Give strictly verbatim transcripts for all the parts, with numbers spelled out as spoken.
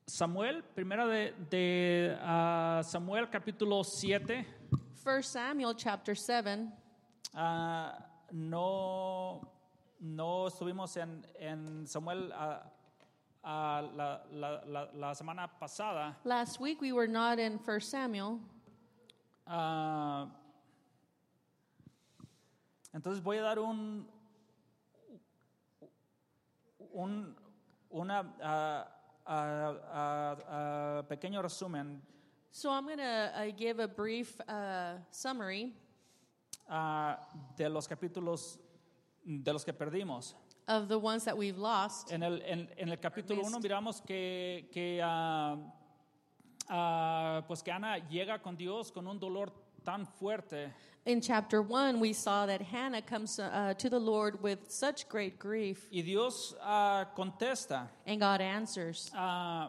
Samuel, primera de, de uh, Samuel capítulo siete. First Samuel chapter seven. Uh, no, no estuvimos en, en Samuel uh, uh, la, la, la, la semana pasada. Last week we were not in First Samuel. Uh, entonces voy a dar un, un una uh, uh, uh, uh, pequeño resumen. So I'm going to uh, give a brief uh, summary Uh, de los capítulos de los que perdimos. of the ones that we've lost. En el, en, en el capítulo uno miramos que, que uh, uh, pues que Ana llega con Dios con un dolor tan fuerte. In chapter one, we saw that Hannah comes uh, to the Lord with such great grief, Y Dios uh, contesta. and God answers. Uh,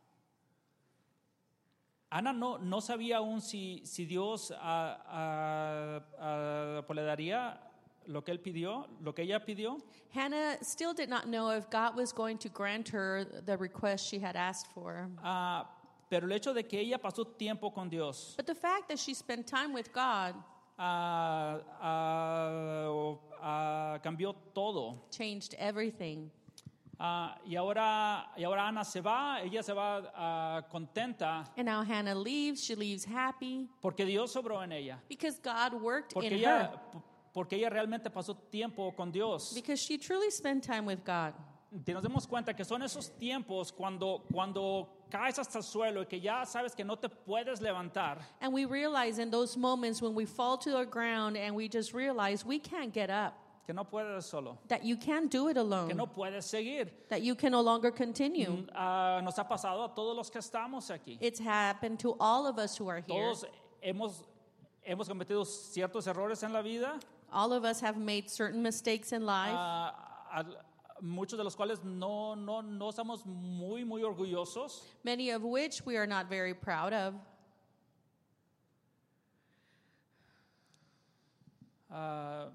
Ana no, no sabía aún si, si Dios uh, uh, uh, pues le daría lo que él pidió, lo que ella pidió. Hannah still did not know if God was going to grant her the request she had asked for. Uh, pero el hecho de que ella pasó tiempo con Dios, But the fact that she spent time with God uh, uh, uh, cambió todo. changed everything. Uh, y, ahora, y ahora Ana se va, ella se va uh, contenta And now Hannah leaves. She leaves happy porque Dios sobró en ella. because God worked Porque in ella, her. porque ella realmente pasó tiempo con Dios. Because she truly spent time with God. Y nos damos cuenta que son esos tiempos cuando, cuando caes hasta el suelo y que ya sabes que no te puedes levantar. And we realize in those moments when we fall to the ground and we just realize we can't get up, Que no puedes solo, that you can't do it que alone, no puedes seguir. that you can no longer continue. Mm, ah, nos ha pasado a todos los que estamos aquí. It's happened to all of us who are here. Todos hemos, hemos cometido ciertos errores en la vida, All of us have made certain mistakes in life, ah, al- muchos de los cuales no, no, no estamos muy, muy orgullosos. many of which we are not very proud of. Ah,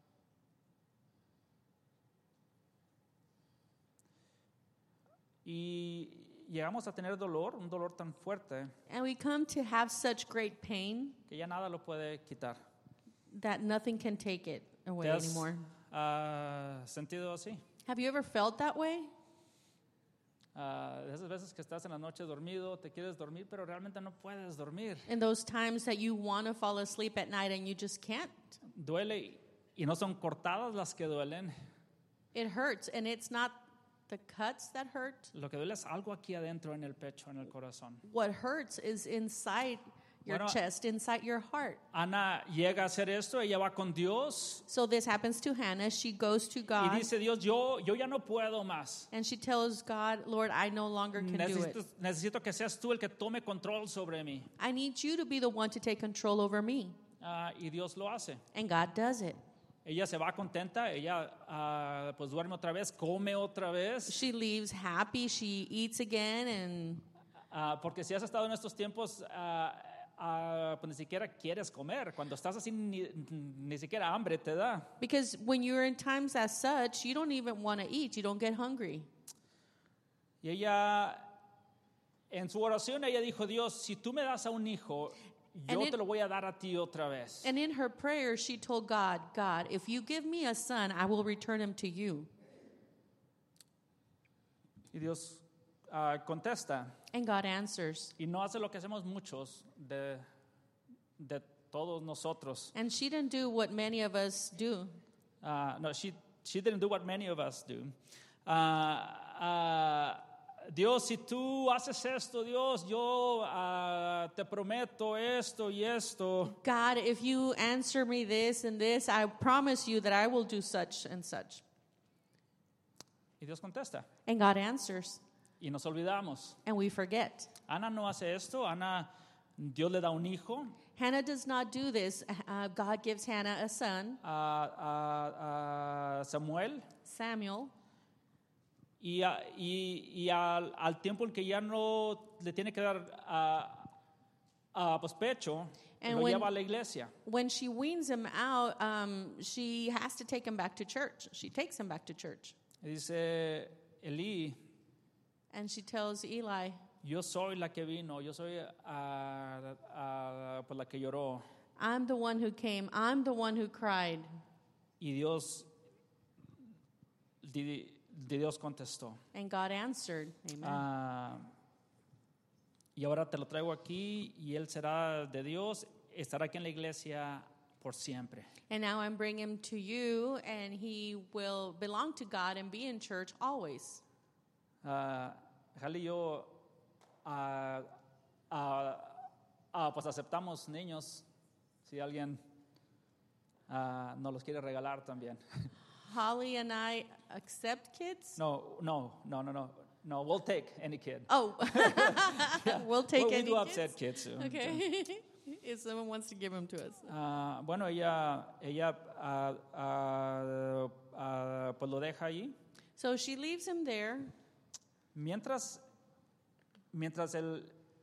y llegamos a tener dolor, un dolor tan fuerte And we come to have such great pain que ya nada lo puede quitar. that nothing can take it away ¿Te has anymore. ah, sentido así? Have you ever felt that way? Ah, de esas veces que estás en la noche dormido, te quieres dormir, pero realmente no puedes dormir. In those times that you want to fall asleep at night and you just can't. Duele y no son cortadas las que duelen. It hurts, and it's not the cuts that hurt. Lo que duele es algo aquí adentro en el pecho, en el corazón. What hurts is inside your Bueno, chest, inside your heart. Ana llega a hacer esto, ella va con Dios So this happens to Hannah. She goes to y God dice, Dios, yo, yo ya no puedo más. and she tells God, Lord, I no longer can do Necesito, it. necesito que seas tú el que tome control sobre mí. I need you to be the one to take control over me. Ah, y Dios lo hace. And God does it. Ella se va contenta, ella ah, pues duerme otra vez, come otra vez. She leaves happy. She eats again. And Ah, porque si has estado en estos tiempos, ah, ah, pues ni siquiera quieres comer. Cuando estás así, ni, ni siquiera hambre te da. because when you're in times as such, you don't even want to eat. You don't get hungry. Y ella, en su oración, ella dijo, Dios, si tú me das a un hijo, yo And it- te lo voy a dar a ti otra vez. And in her prayer, she told God, God, if you give me a son, I will return him to you. Y Dios ah, contesta. And God answers. Y no hace lo que hacemos muchos de, de todos nosotros. And she didn't do what many of us do. Uh, no, she, she didn't do what many of us do. Uh, uh, Dios, si tú haces esto, Dios, yo uh, te prometo esto y esto. God, if you answer me this and this, I promise you that I will do such and such. Y Dios contesta. And God answers. Y nos olvidamos. And we forget. Ana no hace esto. Ana, Dios le da un hijo. Hannah does not do this. Uh, God gives Hannah a son, A, a- a Samuel. Samuel. Y, a- y- y al, al tiempo en que ya no le tiene que dar a, a pues, pecho, And lo when- lleva a la iglesia. When she weans him out, um, she has to take him back to church. She takes him back to church. Y dice Elí, And she tells Eli, yo soy la que vino, yo soy ah, ah, pues la que lloró. I'm the one who came. I'm the one who cried. Y Dios, di- di- Dios contestó. And God answered. Amen. Ah, y ahora te lo traigo aquí y él será de Dios, estará aquí en la iglesia por siempre. And now I'm bringing him to you, and he will belong to God and be in church always. Uh, Jale y yo ah, ah, ah, pues aceptamos niños si alguien ah, nos los quiere regalar también. Holly and I accept kids. No, no, no, no, no. No, we'll take any kid. Oh, we'll take Well, we any do kids. accept kids too. Okay. If someone wants to give them to us. Ah, bueno, ella, ella ah, ah, ah, pues lo deja ahí. So she leaves him there. Mientras, mientras el,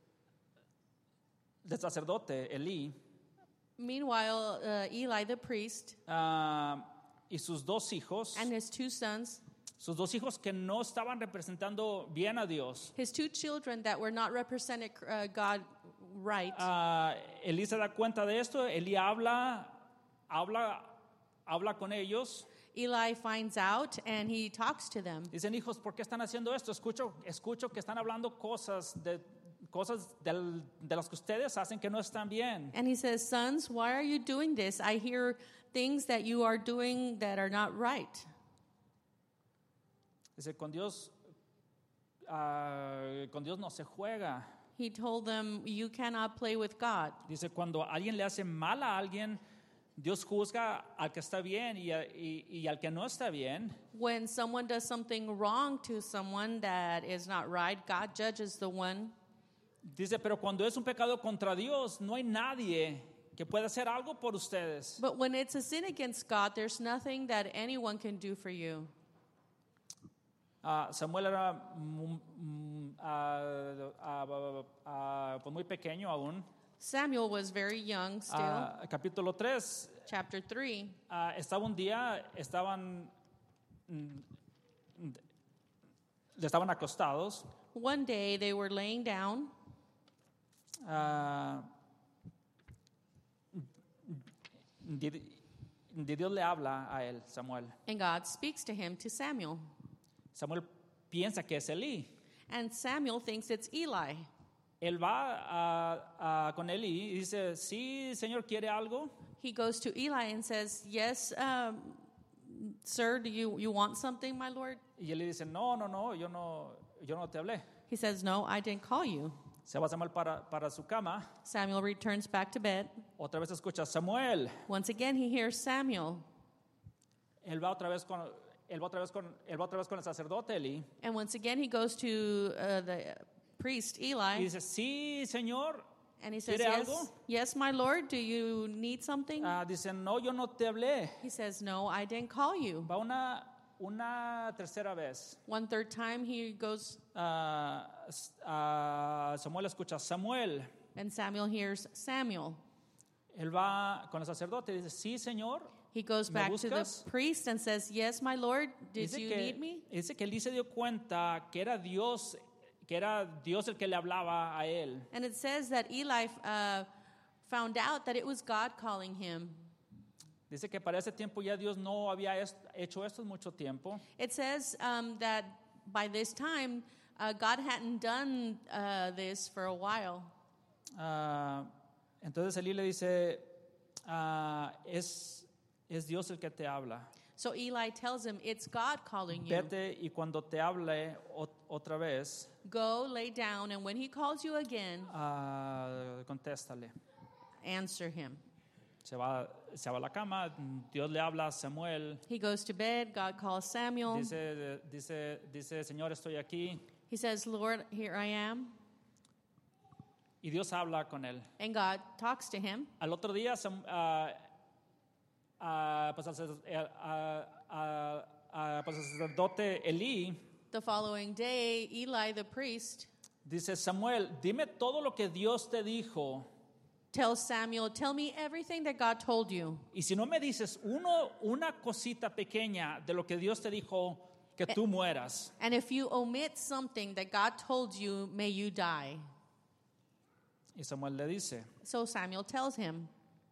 el sacerdote, Elí, Meanwhile, uh, Eli the priest ah, y sus dos hijos, and his two sons, sus dos hijos que no estaban representando bien a Dios, his two children that were not represented uh, God right. ah, Elí se da cuenta de esto, Elí habla, habla, habla con ellos. Eli finds out and he talks to them. Dicen, hijos, ¿por qué están haciendo esto? Escucho, escucho que están hablando cosas de cosas del, de las que ustedes hacen que no están bien. And he says, sons, why are you doing this? I hear things that you are doing that are not right. Dice, con Dios, ah, con Dios no se juega. He told them, you cannot play with God. Dice, cuando alguien le hace mal a alguien, Dios juzga al que está bien y, a- y, y al que no está bien. When someone does something wrong to someone that is not right, God judges the one. Dice, pero cuando es un pecado contra Dios, no hay nadie que pueda hacer algo por ustedes. But when it's a sin against God, there's nothing that anyone can do for you. Ah, Samuel era mm, mm, ah, ah, ah, pues muy pequeño aún. Samuel was very young still. Ah, capítulo tres, Chapter three. ah, estaba un día, estaban, mm, mm, estaban acostados. One day they were laying down, Ah, di- di- Dios le habla a él, Samuel. and God speaks to him, to Samuel. Samuel piensa que es Elí. And Samuel thinks it's Eli. Él va ah, ah, con Elí y dice, sí, Señor, ¿quiere algo? He goes to Eli and says, yes, um, sir, do you, you want something, my Lord? Y él le dice, no, no, no, yo no, yo no te hablé. He says, no, I didn't call you. Se va Samuel para, para su cama. Samuel returns back to bed. Otra vez escucha, Samuel. Once again, he hears Samuel. Él va otra vez con, él va otra vez con, él va otra vez con el sacerdote Elí. And once again, he goes to uh, the priest Y Eli. dice, sí, Señor. And he says, ¿Quiere yes, algo? yes, my Lord, do you need something? Ah, dice, no, yo no te hablé. He says, no, I didn't call you. Va una, una tercera vez. One third time, he goes, Ah, s- ah, Samuel escucha, Samuel. and Samuel hears Samuel. Él va con el sacerdote y dice, sí, Señor. He goes ¿Me back to the buscas? priest and says, yes, my Lord, did Dice you que, need me? dice que Elí se dio cuenta que era Dios, que era Dios el que le hablaba a él. And it says that Eli uh, found out that it was God calling him. Dice que para ese tiempo ya Dios no había est- hecho esto en mucho tiempo. It says um, that by this time, uh, God hadn't done uh, this for a while. Ah, entonces Elí le dice, ah, es, es Dios el que te habla. So Eli tells him, it's God calling you. Vete y cuando te hable ot- otra vez, Go, lay down, and when he calls you again, ah, contéstale. answer him. Se va, se va a la cama, Dios le habla a Samuel. He goes to bed, God calls Samuel. Dice, dice, dice, Señor, estoy aquí. He says, Lord, here I am. Y Dios habla con él. And God talks to him. Al otro día, Sam- ah, ah, pues, al sacer- eh, ah, ah, ah, pues, el sacerdote Elí The following day, Eli the priest dice, Samuel, dime todo lo que Dios te dijo. tells Samuel, tell me everything that God told you. Y si no me dices uno, una cosita pequeña de lo que Dios te dijo, que tú mueras. And if you omit something that God told you, may you die. Y Samuel le dice, So Samuel tells him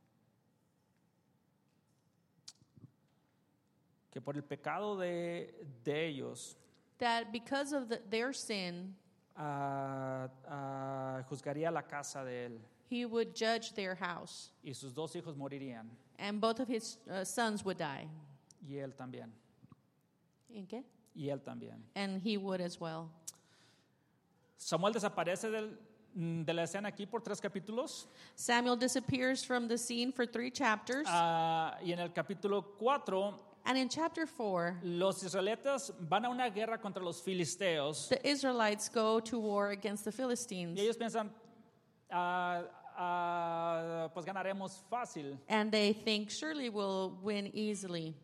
que por el pecado de, de ellos that because of the, their sin, ah, ah, juzgaría la casa de él he would judge their house, y sus dos hijos morirían and both of his uh, sons would die. y él también. ¿En qué? Y él también. And he would as well. Samuel desaparece del, de la escena aquí por tres capítulos. Samuel disappears from the scene for three chapters. Ah, y en el capítulo cuatro, And in chapter four, los israelitas van a una guerra contra los filisteos. the Israelites go to war against the Philistines. Y ellos piensan, ah, ah, pues ganaremos fácil. And they think, surely we'll win easily.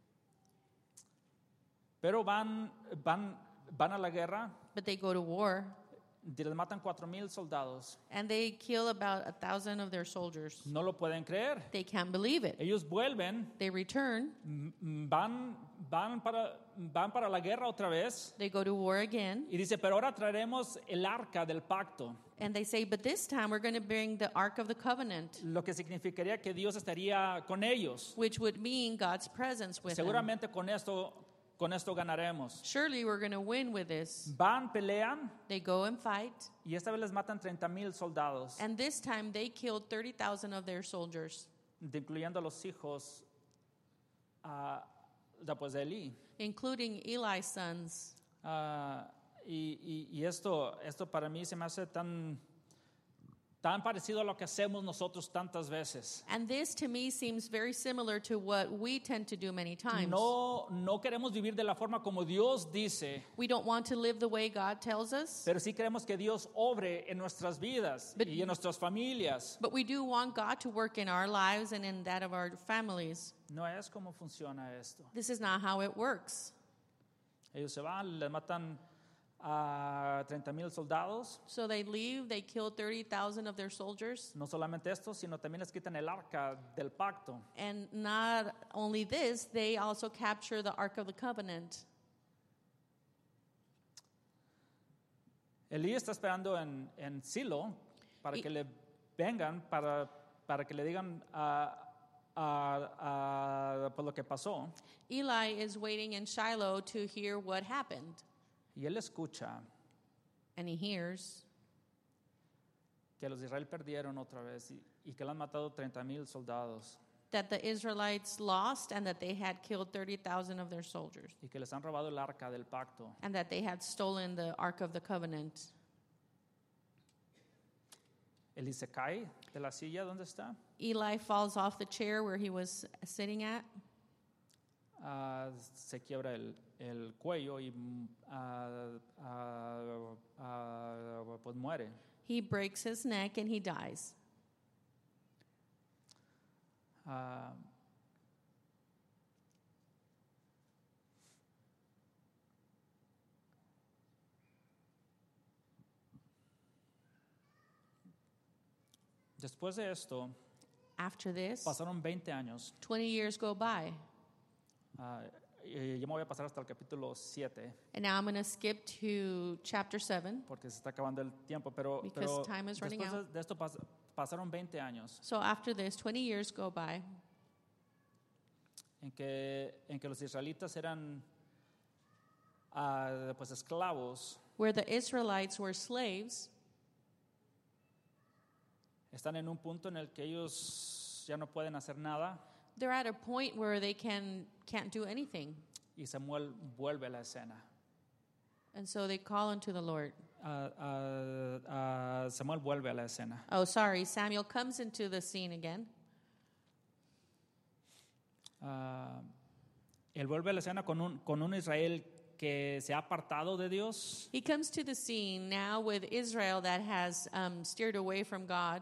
Pero van, van, van a la guerra But they go to war, y les matan cuatro mil soldados. and they kill about a thousand of their soldiers. No lo pueden creer. They can't believe it. Ellos vuelven, They return, m- van, van, para, van para la guerra otra vez. they go to war again, Y dice, pero ahora traeremos el arca del pacto. and they say, but this time we're going to bring the Ark of the Covenant, Lo que significaría que Dios estaría con ellos. which would mean God's presence with them. Seguramente con esto, con esto ganaremos. Surely we're going to win with this. Van, pelean They go and fight, y esta vez les matan treinta mil soldados, and this time they killed thirty thousand of their soldiers, incluyendo a los hijos ah, después de Elí. including Eli's sons. Ah, y y, y esto, esto para mí se me hace tan, tan parecido a lo que hacemos nosotros tantas veces. And this to me seems very similar to what we tend to do many times. No, no queremos vivir de la forma como Dios dice, We don't want to live the way God tells us, pero sí queremos que Dios obre en nuestras vidas But- y en nuestras familias. but we do want God to work in our lives and in that of our families. No es como funciona esto. This is not how it works. Ellos se van, les matan a treinta mil soldados. So they leave, they kill thirty thousand of their soldiers, No solamente esto, sino también les quitan el arca del pacto. and not only this, they also capture the Ark of the Covenant. Elí está esperando en, en Silo para Y- que le vengan, para, para que le digan a pues lo que pasó. Eli is waiting in Shiloh to hear what happened, Y él escucha and he hears que los de Israel perdieron otra vez y, y que le han matado treinta mil soldados that the Israelites lost and that they had killed thirty thousand of their soldiers y que les han robado el arca del pacto. and that they had stolen the Ark of the Covenant. Elí se cae de la silla donde está, Eli falls off the chair where he was sitting at, ah, se quiebra el, el cuello y mm, ah, ah, ah, pues muere. he breaks his neck, and he dies. Ah, Después de esto, After this, pasaron veinte años. twenty years go by, Ah, y yo me voy a pasar hasta el capítulo siete and now I'm going to skip to chapter seven. porque se está acabando el tiempo, pero, Because pero time is running después de, de esto pas- pasaron veinte años So after this, twenty years go by, en que, en que los israelitas eran ah, pues esclavos, where the Israelites were slaves. están en un punto en el que ellos ya no pueden hacer nada They're at a point where they can, can't do anything. y Samuel vuelve a la escena. And so they call unto the Lord. Ah, ah, ah, Samuel vuelve a la escena. Oh, sorry, Samuel comes into the scene again. Ah, él vuelve a la escena con un, con un Israel que se ha apartado de Dios. He comes to the scene now with Israel that has um, steered away from God.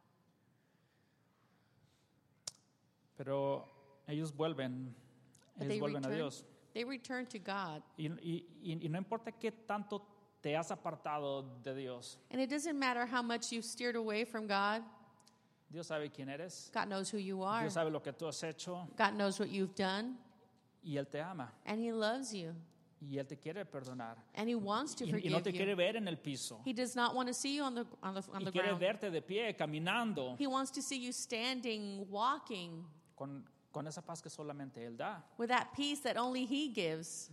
Pero ellos vuelven, But ellos they vuelven a return, Dios. they return to God. Y, y- y- y no importa qué tanto te has apartado de Dios, And it doesn't matter how much you've steered away from God. Dios sabe quién eres, God knows who you are. Dios sabe lo que tú has hecho God knows what you've done. y Él te ama. And He loves you. Y Él te quiere perdonar. And He wants to Y, y no te forgive quiere you. ver en el piso. He does not want to see you on the, on the, on Y the quiere ground. verte de pie, caminando, He wants to see you standing, walking, con, con esa paz que solamente Él da. with that peace that only He gives.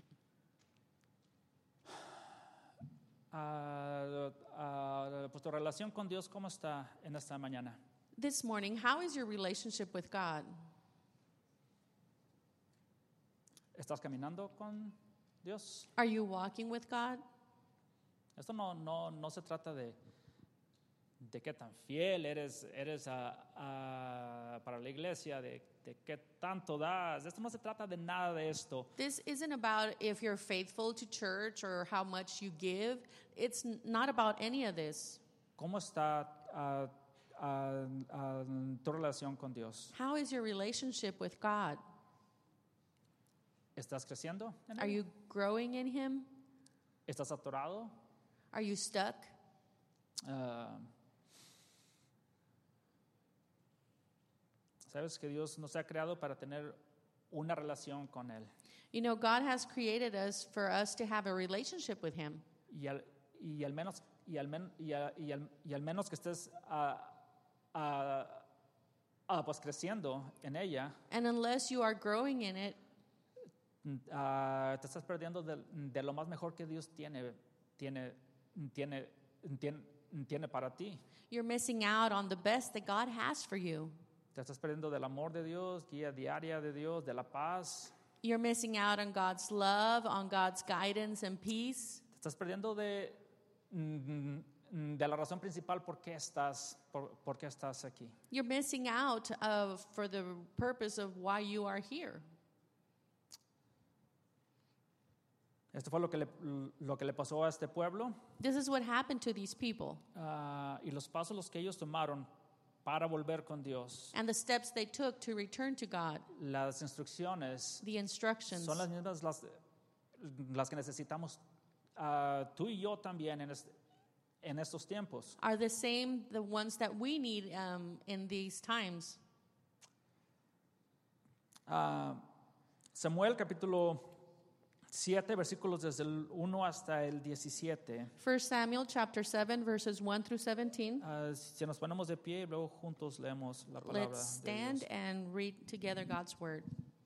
Ah, ah, pues tu relación con Dios, ¿cómo está en esta mañana? This morning, how is your relationship with God? ¿Estás caminando con Dios? Are you walking with God? Esto no, no, no se trata de, de qué tan fiel eres, eres a- a- para la iglesia, de, de qué tanto das. Esto no se trata de nada de esto. This isn't about if you're faithful to church or how much you give. It's n- not about any of this. ¿Cómo está ah, ah, ah, tu relación con Dios? How is your relationship with God? ¿Estás creciendo en Are Él? you growing in Him? ¿Estás atorado? Are you stuck? Ah, Sabes que Dios nos ha creado para tener una relación con Él. You know, God has created us for us to have a relationship with Him. Y al, y al menos y al, men- y a- y al- y al menos que estés ah, ah, ah, pues creciendo en ella, And unless you are growing in it, ah, te estás perdiendo de, de lo más mejor que Dios tiene tiene tiene tiene, tiene para ti. you're missing out on the best that God has for you. Te estás perdiendo del amor de Dios, guía diaria de Dios, de la paz. You're missing out on God's love, on God's guidance and peace. Te estás perdiendo de mm, de la razón principal por qué estás por, por qué estás aquí. You're missing out of for the purpose of why you are here. Esto fue lo que le, lo que le pasó a este pueblo. This is what happened to these people Ah, y los pasos los que ellos tomaron para volver con Dios, and the steps they took to return to God, las instrucciones the instructions. son las mismas las, las que necesitamos ah, tú y yo también en, este- en estos tiempos. Are the same the ones that we need um, in these times. Ah, Samuel capítulo siete, versículos desde el uno hasta el diecisiete. First Samuel chapter seven verses one through seventeen. Ah, si nos ponemos de pie y luego juntos leemos la palabra Let's de stand Dios. and read together God's word.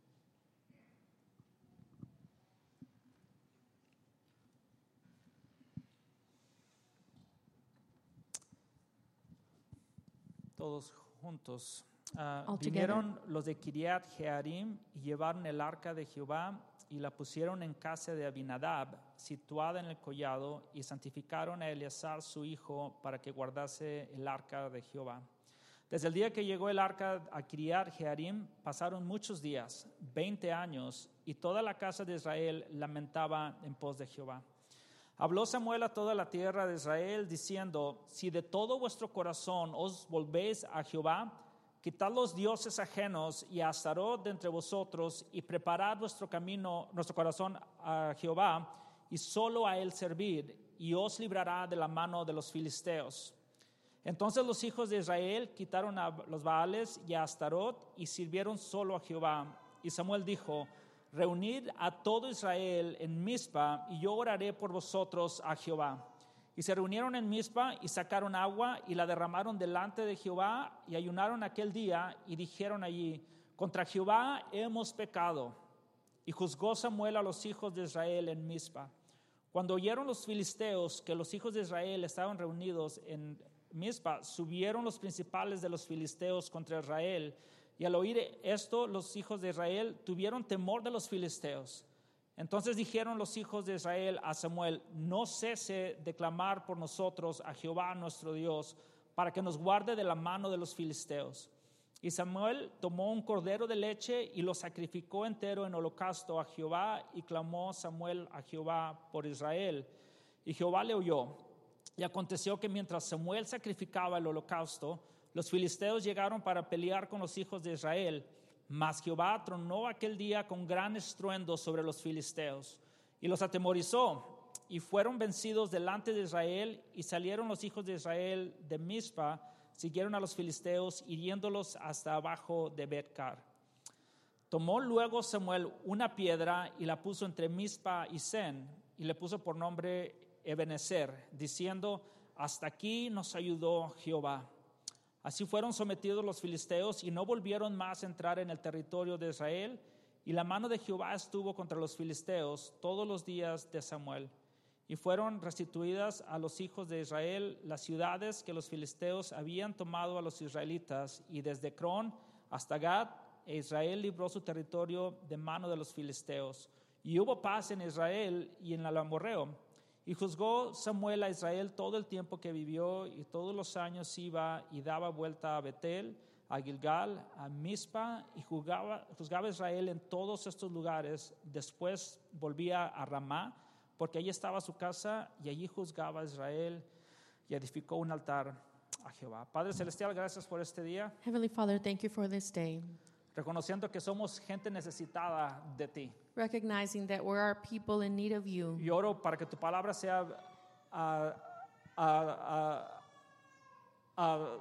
Todos juntos. Ah, All vinieron los de Kiriat Jearim y llevaron el arca de Jehová y la pusieron en casa de Abinadab, situada en el collado, y santificaron a Eleazar su hijo para que guardase el arca de Jehová. Desde el día que llegó el arca a Kiriat Jearim pasaron muchos días, veinte años, y toda la casa de Israel lamentaba en pos de Jehová. Habló Samuel a toda la tierra de Israel diciendo: si de todo vuestro corazón os volvéis a Jehová, quitad los dioses ajenos y a Astarot de entre vosotros, y preparad vuestro camino, nuestro corazón a Jehová, y solo a él servid, y os librará de la mano de los filisteos. Entonces los hijos de Israel quitaron a los Baales y a Astarot y sirvieron solo a Jehová. Y Samuel dijo: reunid a todo Israel en Mizpa, y yo oraré por vosotros a Jehová. Y se reunieron en Mizpa y sacaron agua y la derramaron delante de Jehová, y ayunaron aquel día y dijeron allí: contra Jehová hemos pecado. Y juzgó Samuel a los hijos de Israel en Mizpa. Cuando oyeron los filisteos que los hijos de Israel estaban reunidos en Mizpa, subieron los principales de los filisteos contra Israel. Y al oír esto, los hijos de Israel tuvieron temor de los filisteos. Entonces dijeron los hijos de Israel a Samuel: no cese de clamar por nosotros a Jehová nuestro Dios, para que nos guarde de la mano de los filisteos. Y Samuel tomó un cordero de leche y lo sacrificó entero en holocausto a Jehová, y clamó Samuel a Jehová por Israel. Y Jehová le oyó. Y aconteció que mientras Samuel sacrificaba el holocausto, los filisteos llegaron para pelear con los hijos de Israel. Mas Jehová tronó aquel día con gran estruendo sobre los filisteos y los atemorizó, y fueron vencidos delante de Israel. Y salieron los hijos de Israel de Mizpa, siguieron a los filisteos, hiriéndolos hasta abajo de Betcar. Tomó luego Samuel una piedra y la puso entre Mizpa y Sen, y le puso por nombre Ebenezer, diciendo: hasta aquí nos ayudó Jehová. Así fueron sometidos los filisteos y no volvieron más a entrar en el territorio de Israel, y la mano de Jehová estuvo contra los filisteos todos los días de Samuel. Y fueron restituidas a los hijos de Israel las ciudades que los filisteos habían tomado a los israelitas, y desde Crón hasta Gad, e Israel libró su territorio de mano de los filisteos. Y hubo paz en Israel y en el amorreo. Y juzgó Samuel a Israel todo el tiempo que vivió, y todos los años iba y daba vuelta a Betel, a Gilgal, a Mizpa, y juzgaba, juzgaba a Israel en todos estos lugares. Después volvía a Ramá, porque allí estaba su casa, y allí juzgaba a Israel y edificó un altar a Jehová. Padre Celestial, gracias por este día, Heavenly Father, thank you for this day. reconociendo que somos gente necesitada de ti. Recognizing that we are people in need of you. Y oro para que tu palabra sea ah, ah, ah, ah,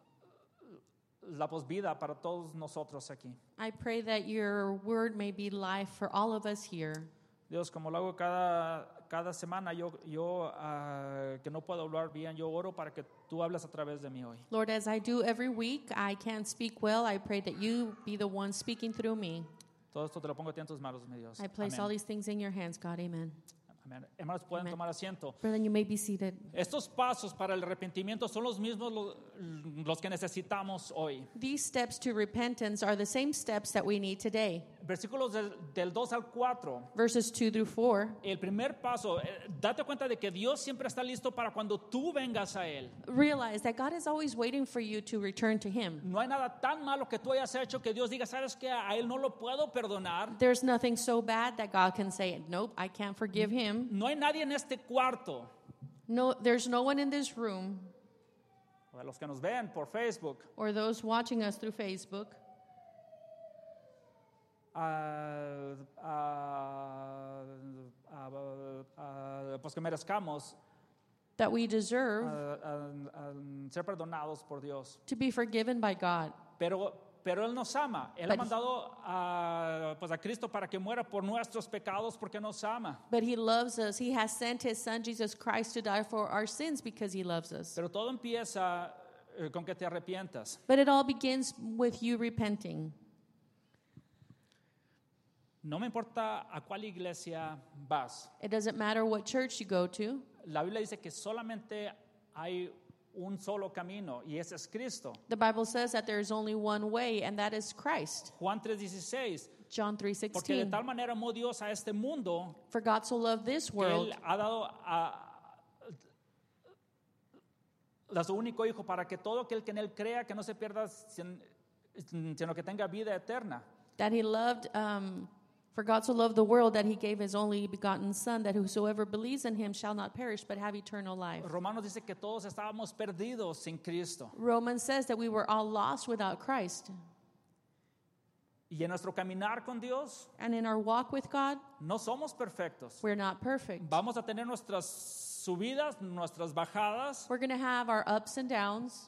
la voz vida para todos nosotros aquí. I pray that your word may be life for all of us here. Dios, como lo hago cada, cada semana, yo, yo ah, que no puedo hablar bien, yo oro para que tú hables a través de mí hoy. Lord, as I do every week, I can't speak well. I pray that you be the one speaking through me. Todo esto te lo pongo a ti en tus manos, mi Dios. I place Amén. all these things in your hands, God. Amen. Amén. Hermanos, pueden Amén. tomar asiento. Brethren, you may be seated. Estos pasos para el arrepentimiento son los mismos lo- los que necesitamos hoy. These steps to repentance are the same steps that we need today. Versículos del, del dos al cuatro. Verses two through four. El primer paso, eh, date cuenta de que Dios siempre está listo para cuando tú vengas a Él. Realize that God is always waiting for you to return to Him. No hay nada tan malo que tú hayas hecho que Dios diga, ¿sabes qué? A Él no lo puedo perdonar. There's nothing so bad that God can say, nope, I can't forgive him. No hay nadie en este cuarto, No, there's no one in this room o de los que nos ven por Facebook, or those watching us through Facebook ah, ah, ah, ah, pues que merezcamos that we deserve ah, ah, ah, ser perdonados por Dios. to be forgiven by God. Pero, pero Él nos ama. Él But- ha mandado a, pues a Cristo para que muera por nuestros pecados porque nos ama. But he loves us. He has sent his son Jesus Christ to die for our sins because he loves us. Pero todo empieza eh, con que te arrepientas. But it all begins with you repenting. No me importa a cuál iglesia vas. It doesn't matter what church you go to. La Biblia dice que solamente hay un solo camino y ese es Cristo. The Bible says that there is only one way, and that is Christ. Juan tres dieciséis. John three Porque de sixteen. tal manera amó Dios a este mundo For God so loved this que world Él ha dado a, a su único hijo para que todo aquel que en Él crea que no se pierda, sin- sino que tenga vida eterna. that he loved, um, for God so loved the world that he gave his only begotten Son, that whosoever believes in him shall not perish but have eternal life. Romanos dice que todos estábamos perdidos sin Cristo. Romans says that we were all lost without Christ. Y en nuestro caminar con Dios And in our walk with God, no somos perfectos. we're not perfect. Vamos a tener nuestras subidas, nuestras bajadas. We're going to have our ups and downs.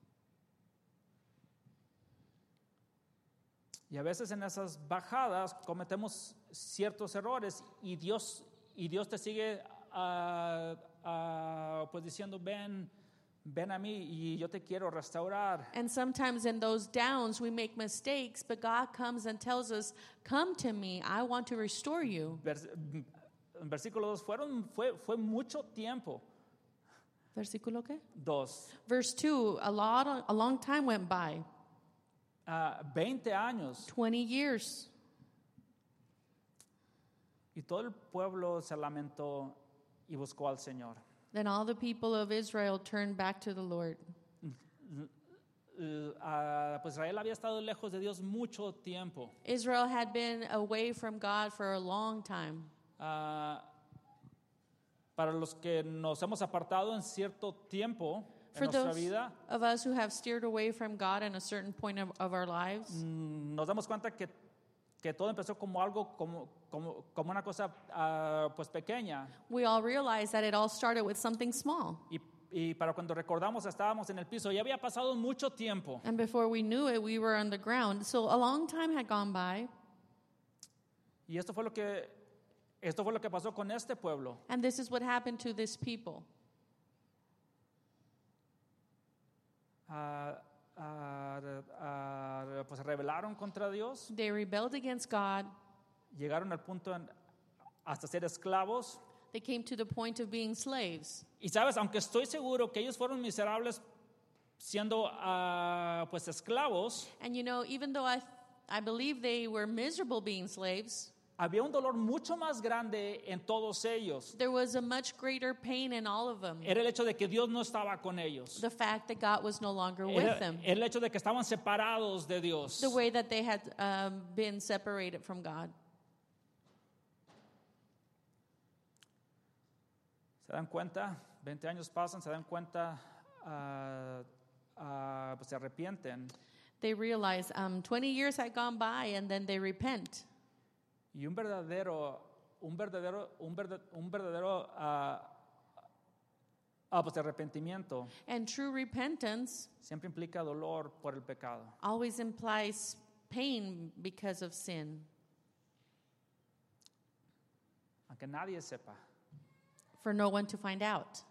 Y a veces en esas bajadas cometemos ciertos errores y Dios, y Dios te sigue ah, ah, pues diciendo, ven, ven a mí y yo te quiero restaurar. And sometimes in those downs, we make mistakes, but God comes and tells us, come to me, I want to restore you. Vers- versículo dos, fueron, fue, fue mucho tiempo. Versículo qué? Dos, Verse two, a, lot, a long time went by, ah, veinte años twenty years. y todo el pueblo se lamentó y buscó al Señor. Then all the people of Israel turned back to the Lord. L- ah, pues Israel había estado lejos de Dios mucho tiempo. Israel had been away from God for a long time. Ah, para los que nos hemos apartado en cierto tiempo For en nuestra those vida, of us who have steered away from God in a certain point of, of our lives, mm, nos damos cuenta que, que todo empezó como algo, como, como, como una cosa ah, pues pequeña. we all realize that it all started with something small. Y, y para cuando recordamos estábamos en el piso. Ya había pasado mucho tiempo. And before we knew it, we were on the ground. So a long time had gone by. Y esto fue lo que esto fue lo que pasó con este pueblo. And this is what happened to this people. Ah, ah, ah, pues se rebelaron contra Dios, They rebelled against God. llegaron al punto en- hasta ser esclavos. They came to the point of being slaves. Y sabes, aunque estoy seguro que ellos fueron miserables siendo ah, pues esclavos, And you know, even though I, I believe they were miserable being slaves, había un dolor mucho más grande en todos ellos. there was a much greater pain in all of them. Era el hecho de que Dios no estaba con ellos. The fact that God was no longer with Era, them. era el hecho de que estaban separados de Dios. The way that they had um, been separated from God. ¿Se dan cuenta? veinte años pasan, se dan cuenta, ah, ah, pues se arrepienten. They realize um, twenty years had gone by and then they repent. Y un verdadero, un verdadero, un verdadero, un verdadero ah, ah, pues arrepentimiento And true repentance siempre implica dolor por el pecado. always implies pain because of sin. Aunque nadie sepa, For no one to find out.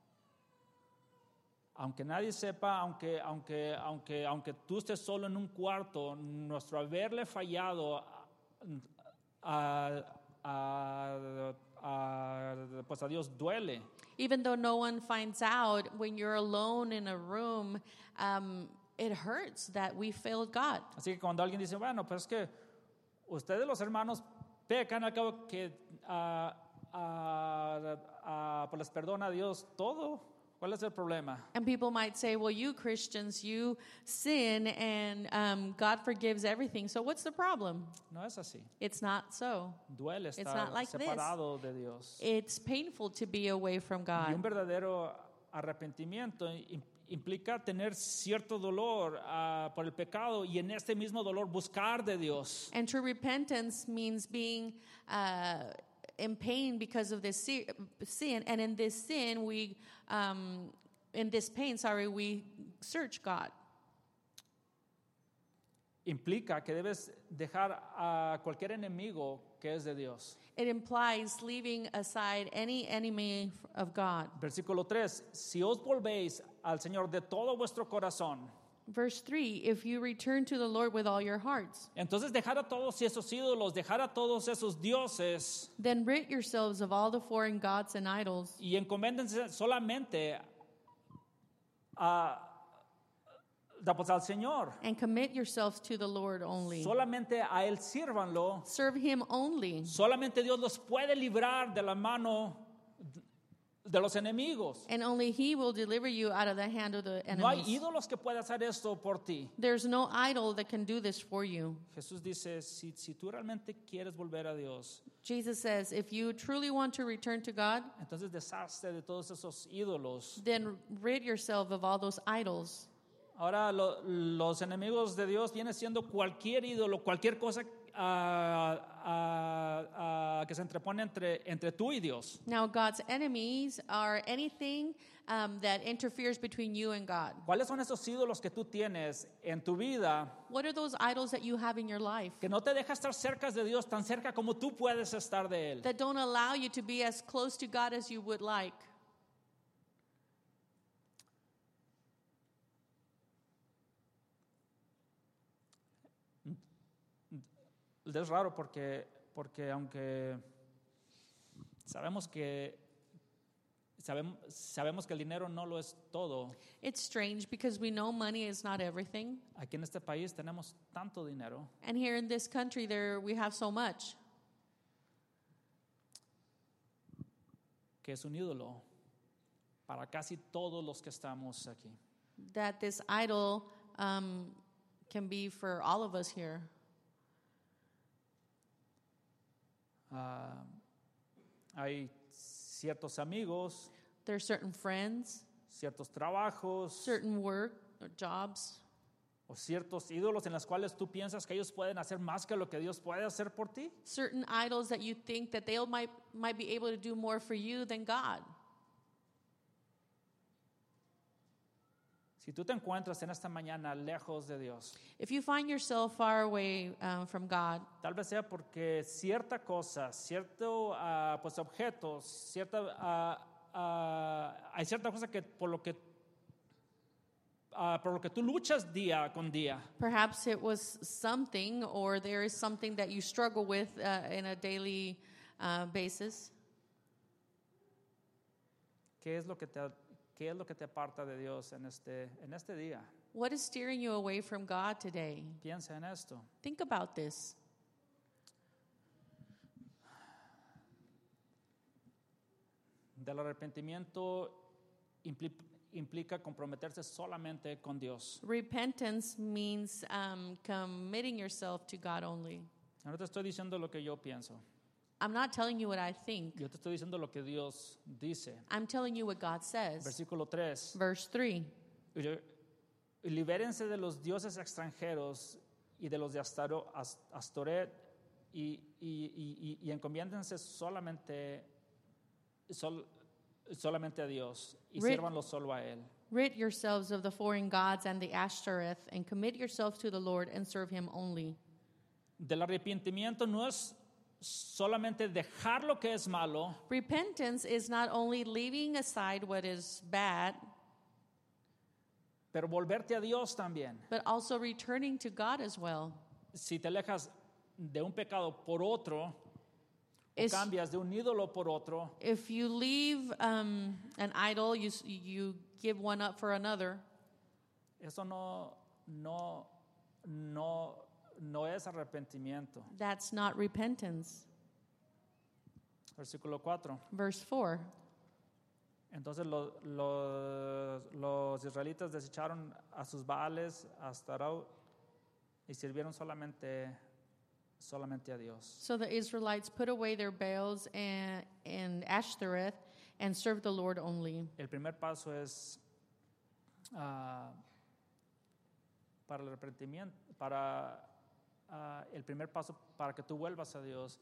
aunque nadie sepa, aunque, aunque, aunque, aunque tú estés solo en un cuarto, nuestro haberle fallado a, a, a, pues a Dios duele. Even though no one finds out, when you're alone in a room, um, it hurts that we failed God. Así que cuando alguien dice, bueno, pues es que ustedes los hermanos pecan, al cabo que ah, ah, ah, pues les perdona a Dios todo. ¿Cuál es el problema? And people might say, well, you Christians, you sin and um, God forgives everything. So what's the problem? No es así. It's not so. Duele It's estar not like this. separado de Dios. It's painful to be away from Y un God. verdadero arrepentimiento im- implica tener cierto dolor ah, por el pecado y en este mismo dolor buscar de Dios. And true repentance means being uh, in pain because of this si- sin. And in this sin, we, um, in this pain, sorry, we search God. Implica que debes dejar a cualquier enemigo que es de Dios. It implies leaving aside any enemy of God. Versículo tres, si os volvéis al Señor de todo vuestro corazón, Verse three, if you return to the Lord with all your hearts, entonces dejar a todos esos ídolos, dejar a todos esos dioses then rid yourselves of all the foreign gods and idols, y encoméndense solamente a, da, pues, al Señor. and commit yourselves to the Lord only. Solamente a Él sírvanlo. Serve Him only. Solamente Dios los puede librar de la mano de los enemigos. And only He will deliver you out of the hand of the No hay enemies. ídolos que puedan hacer esto por ti. There's no idol that can do this for you. Jesús dice, si, si tú realmente quieres volver a Dios, Jesus says, if you truly want to return to God, entonces deshazte de todos esos ídolos. then rid yourself of all those idols. Ahora lo- los enemigos de Dios vienen siendo cualquier ídolo, cualquier cosa ah, ah, ah, que se entrepone entre, entre tú y Dios. Now, God's enemies are anything um, that interferes between you and God. ¿Cuáles son esos ídolos que tú tienes en tu vida What are those idols that you have in your life que no te deja estar cerca de Dios, tan cerca como tú puedes estar de Él? that don't allow you to be as close to God as you would like? Es raro porque, porque aunque sabemos que sabemos, sabemos que el dinero no lo es todo, It's strange because we know money is not everything. aquí en este país tenemos tanto dinero And here in this country, there we have so much que es un ídolo para casi todos los que estamos aquí. that this idol um, can be for all of us here. Ah, hay ciertos amigos, There are certain friends, ciertos trabajos certain work or jobs, o ciertos ídolos en los cuales tú piensas que ellos pueden hacer más que lo que Dios puede hacer por ti. certain idols that you think that they might might be able to do more for you than God. Si tú te encuentras en esta mañana lejos de Dios, If you find yourself far away um, from God, tal vez sea porque cierta cosa, cierto ah, pues objetos, cierta ah, ah, hay cierta cosa que por lo que ah, por lo que tú luchas día con día. perhaps it was something, or there is something that you struggle with uh, in a daily uh, basis. ¿Qué es lo que te qué es lo que te aparta de Dios en este en este día? What is steering you away from God today? Piensa en esto. Think about this. Del arrepentimiento impli- implica comprometerse solamente con Dios. Repentance means um, committing yourself to God only. Yo no te estoy diciendo lo que yo pienso. I'm not telling you what I think. Yo te estoy diciendo lo que Dios dice. I'm telling you what God says. Versículo tres. Verse three. Libérense de los dioses extranjeros y de los de Astaro- As- Astoret y, y, y, y, y encomiéndense solamente, sol- solamente a Dios y Rid- sírvanlo solo a Él. Rid yourselves of the foreign gods and the Ashtoreth, and commit yourselves to the Lord and serve Him only. Del arrepentimiento no es solamente dejar lo que es malo, Repentance is not only leaving aside what is bad, pero volverte a Dios también. but also returning to God as well. Si te alejas de un pecado por otro, o Is- cambias de un ídolo por otro, If you leave um, an idol, you, s- you give one up for another. eso no, no, no, no es arrepentimiento. That's not repentance. Versículo cuatro. Verse four. Entonces lo- lo- los israelitas desecharon a sus baales, a Astarot, y sirvieron solamente, solamente a Dios. So the Israelites put away their Baals and, and Ashtoreth and served the Lord only. El primer paso es ah, para el arrepentimiento, para ah, el primer paso para que tú vuelvas a Dios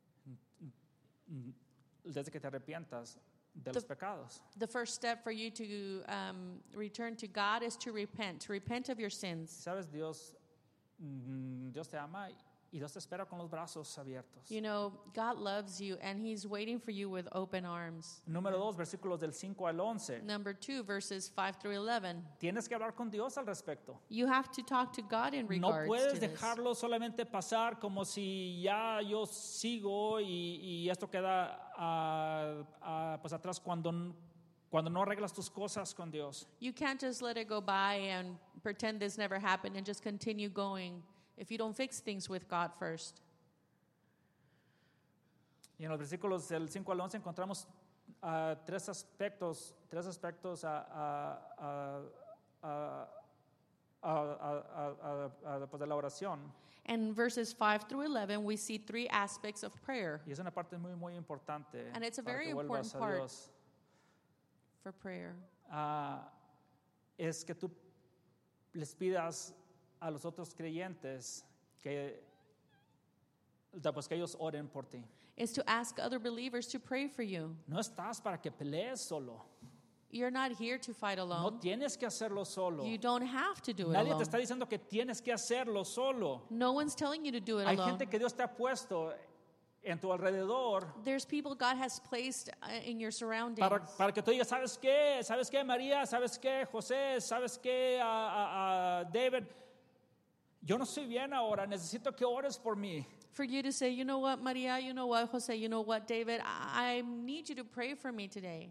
desde que te arrepientas de los pecados. The first step for you to um, return to God is to repent, to repent of your sins. Sabes, Dios, mm, Dios te ama y Dios te espera con los brazos abiertos. You know, God loves you and He's waiting for you with open arms. Número dos, versículos del cinco al once. Number two, verses five through eleven. Tienes que hablar con Dios al respecto. You have to talk to God in No regards puedes to this. dejarlo solamente pasar como si ya yo sigo y, y esto queda ah, ah, pues atrás cuando, cuando no arreglas tus cosas con Dios. You can't just let it go by and pretend this never happened and just continue going if you don't fix things with God first. Y en los versículos del cinco al once encontramos ah, tres aspectos, tres aspectos a, a, a, a, a, a- a- a- pues de la oración. And verses five through eleven, we see three aspects of prayer. Y es una parte muy, muy importante And it's a para very que vuelvas important a part. Dios. For prayer. Ah, es que tú les pidas a los otros creyentes que, pues, que ellos oren por ti. Is to ask other believers to pray for you. No estás para que pelees solo. You're not here to fight No alone. tienes que hacerlo solo. You don't have to do it Nadie te alone. está diciendo que tienes que hacerlo solo. No one's telling you to do it Hay alone. gente que Dios te ha puesto en tu alrededor There's people God has placed uh, in your surroundings. para, para que tú digas, ¿sabes qué? ¿Sabes qué, María? ¿Sabes qué, José? ¿Sabes qué, a, a- a David? Yo no estoy bien ahora, necesito que ores por mí. For you to say, you know what, Maria, you know what, Jose, you know what, David, I, I need you to pray for me today.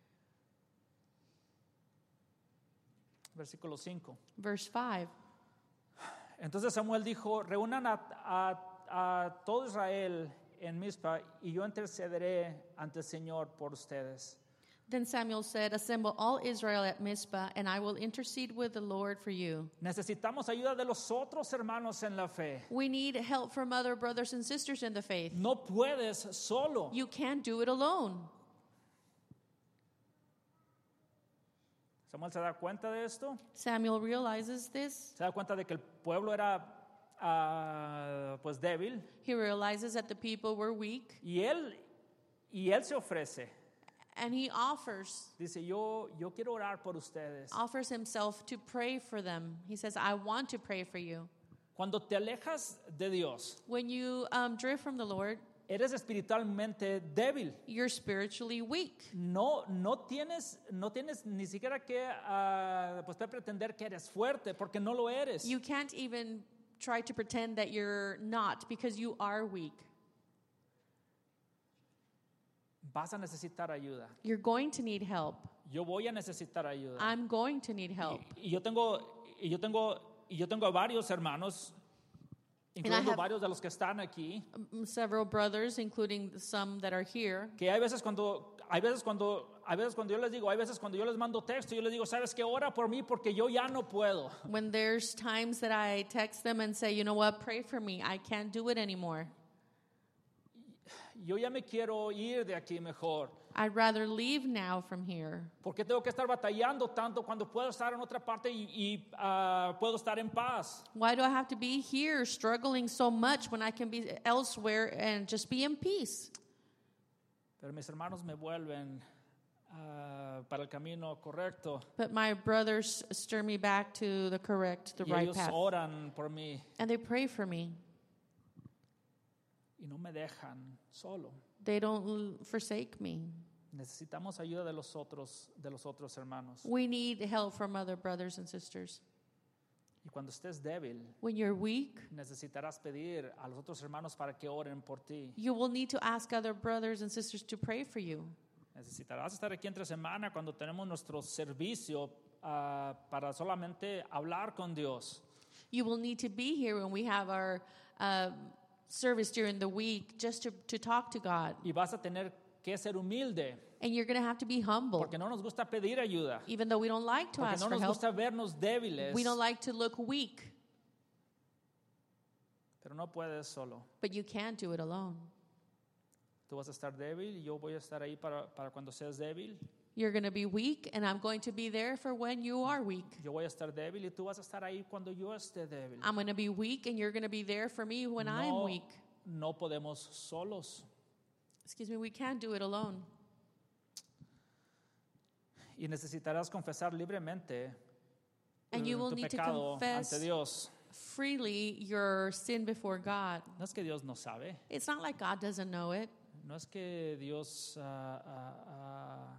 Versículo cinco. Verse five. Entonces Samuel dijo, reúnan a, a- a todo Israel en Mizpa y yo intercederé ante el Señor por ustedes. Then Samuel said, assemble all Israel at Mizpah, and I will intercede with the Lord for you. Necesitamos ayuda de los otros hermanos en la fe. We need help from other brothers and sisters in the faith. No puedes solo. You can't do it alone. Samuel se da cuenta de esto. Samuel realizes this. Se da cuenta de que el pueblo era ah, pues débil He realizes that the people were weak, y él y él se ofrece. And he offers, Dice, yo, yo quiero orar por ustedes. offers himself to pray for them. He says, I want to pray for you. Cuando te alejas de Dios, When you um, drift from the Lord, eres espiritualmente débil. you're spiritually weak. No, no tienes, no tienes ni siquiera que uh, pues, pretender que eres fuerte, porque no lo eres. You can't even try to pretend that you're not, because you are weak. Vas a necesitar ayuda. You're going to need help. Yo voy a necesitar ayuda. I'm going to need help. Y, y yo tengo, y yo tengo, y yo tengo varios hermanos, incluyendo have- varios de los que están aquí, Um, Several brothers, including some that are here, que hay veces cuando, hay veces cuando, hay veces cuando yo les digo, hay veces cuando yo les mando texto, yo les digo, sabes que ora por mí porque yo ya no puedo. when there's times that I text them and say, you know what, pray for me. I can't do it anymore. Yo ya me quiero ir de aquí mejor. I'd rather leave now from here. ¿Por qué tengo que estar batallando tanto cuando puedo estar en otra parte y, y, ah, puedo estar en paz? Why do I have to be here struggling so much when I can be elsewhere and just be in peace? Pero mis hermanos me vuelven ah, para el camino correcto. But my brothers stir me back to the correct, the Y right ellos path. oran por mí And they pray for me. y no me dejan solo. They don't l- forsake me. Necesitamos ayuda de los otros, de los otros hermanos. We need help from other brothers and sisters. Y cuando estés débil, When you're weak, necesitarás pedir a los otros hermanos para que oren por ti. you will need to ask other brothers and sisters to pray for you. Necesitarás estar aquí entre semana cuando tenemos nuestro servicio ah, para solamente hablar con Dios. You will need to be here when we have our uh, service during the week just to, to talk to God. Y vas a tener que ser humilde, And you're going to have to be humble. porque no nos gusta pedir ayuda, Even though we don't like to porque ask no for nos help, gusta vernos débiles, we don't like to look weak, pero no puedes solo. but you can't do it alone. Tú vas a estar débil y yo voy a estar ahí para, para cuando seas débil. You're going to be weak, and I'm going to be there for when you are weak. Yo voy a estar débil y tú vas a estar ahí cuando yo esté débil. I'm going to be weak, and you're going to be there for me when I'm No, weak. no podemos solos. Excuse me, we can't do it alone. Y necesitarás confesar libremente And you will tu need to pecado confess ante Dios. freely your sin before God. No es que Dios no sabe, It's not like God doesn't know it. no es que Dios ah, ah, ah,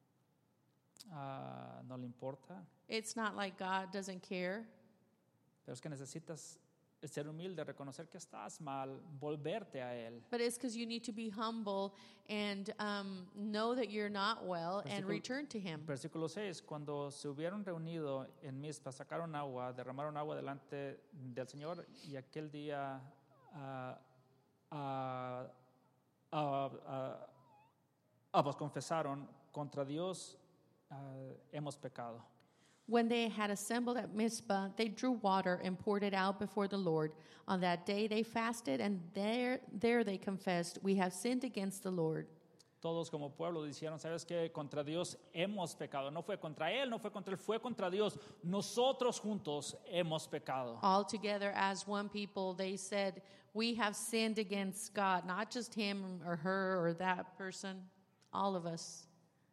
ah, no le importa, It's not like God doesn't care. pero es que necesitas ser humilde, reconocer que estás mal, volverte a Él. But it's because you need to be humble and um, know that you're not well and Versículo- return to Him. Versículo seis, cuando se hubieron reunido en Mizpa, sacaron agua, derramaron agua delante del Señor y aquel día ah, ah, ah, ah, ah, pues confesaron contra Dios ah, hemos pecado. When they had assembled at Mizpah, they drew water and poured it out before the Lord. On that day they fasted, and there, there they confessed, we have sinned against the Lord. Todos como pueblo dijeron, ¿sabes qué? Contra Dios hemos pecado. No fue contra Él, no fue contra Él, fue contra Dios. Nosotros juntos hemos pecado. All together as one people, they said, we have sinned against God, not just him or her or that person, all of us.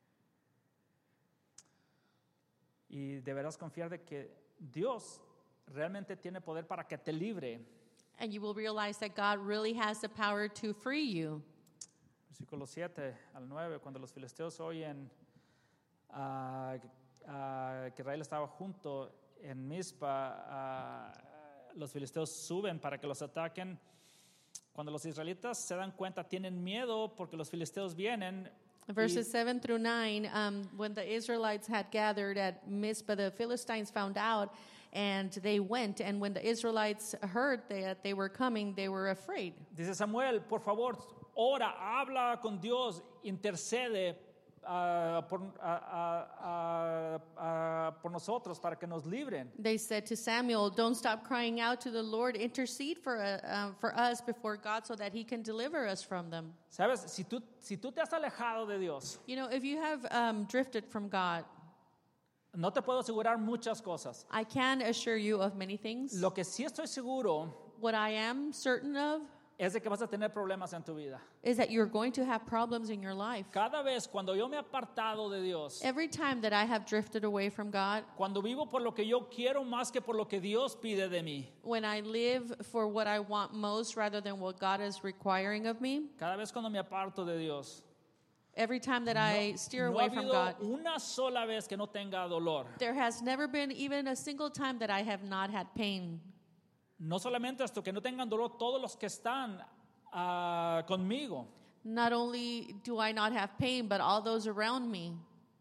Y deberás confiar de que Dios realmente tiene poder para que te libre. And you will realize that God really has the power to free you. Versículo siete al nueve, cuando los filisteos oyen ah, ah, que Israel estaba junto en Mizpa, ah, los filisteos suben para que los ataquen. Cuando los israelitas se dan cuenta, tienen miedo porque los filisteos vienen. Verses seven through nine, um, when the Israelites had gathered at Mizpah, the Philistines found out and they went. And when the Israelites heard that they were coming, they were afraid. Dice Samuel, por favor, ora, habla con Dios, intercede ah, por, ah, ah, ah, ah, por nosotros para que nos libren. They said to Samuel, don't stop crying out to the Lord. Intercede for, uh, uh, for us before God so that he can deliver us from them. Sabes, si tú, si tú te has alejado de Dios, You know, if you have um, drifted from God, no te puedo asegurar muchas cosas. I can assure you of many things. Lo que sí estoy seguro What I am certain of es de que vas a tener problemas en tu vida. is that you're going to have problems in your life. Cada vez cuando yo me he apartado de Dios, Every time that I have drifted away from God, cuando vivo por lo que yo quiero más que por lo que Dios pide de mí, when I live for what I want most rather than what God is requiring of me, cada vez cuando me aparto de Dios, every time that I steer no away ha from habido God, una sola vez que no tenga dolor. there has never been even a single time that I have not had pain. No solamente hasta que no tengan dolor todos los que están ah, conmigo. Not only do I not have pain, but all those around me.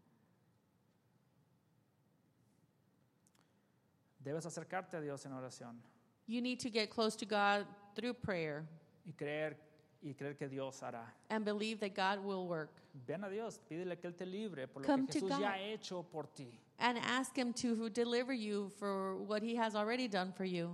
Debes acercarte a Dios en oración You need to get close to God through prayer y creer y creer que Dios hará. and believe that God will work. Ven a Dios, pídele que Él te libre por lo Come que to Jesús God. ya ha hecho por ti. And ask Him to deliver you for what He has already done for you.